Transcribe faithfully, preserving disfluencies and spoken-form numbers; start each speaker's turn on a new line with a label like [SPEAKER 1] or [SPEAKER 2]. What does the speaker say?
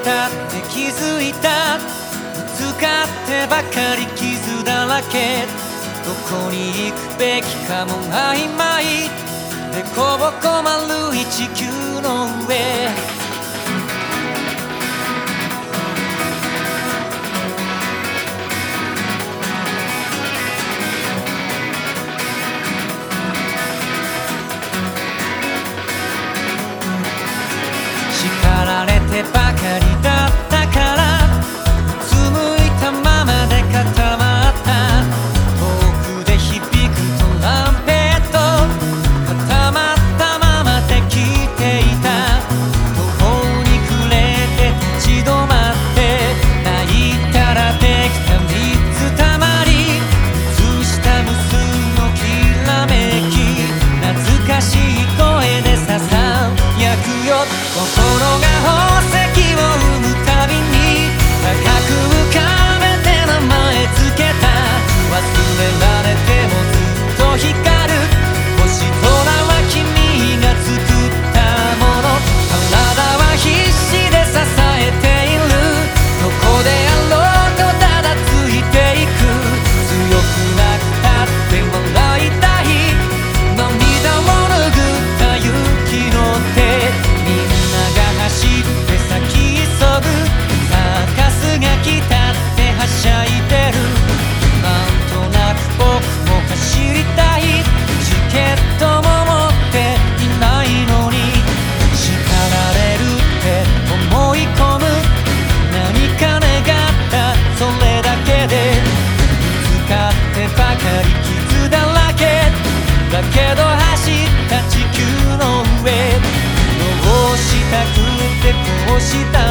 [SPEAKER 1] たって気づいた、ぶつかってばかり傷だらけ。どこに行くべきかも曖昧でこぼこ丸い地球の上。叱られてばかりだったから、うつむいたままで固まった。遠くで響くトランペット、固まったままで聴いていた。途方に暮れて立ち止まって、泣いたらできたみっつたまり、映した無数のきらめき、懐かしい声でささやくよ。心が宝石を生むたびに高く浮かべて名前つけた。忘れられてもずっと光る星空は君が作ったもの。体は必死で支えている、どこであろうとただついていく。強くなくたって笑いたい、涙を拭った雪の手。みんなが走って先急ぐ、サーカスが来たってはしゃいでる。なんとなく僕も走りたい、チケットも持っていないのに。叱られるって思い込む、何か願ったそれだけで。ぶつかってばかり傷だらけだけど走った地球の上。どうしたくてこうした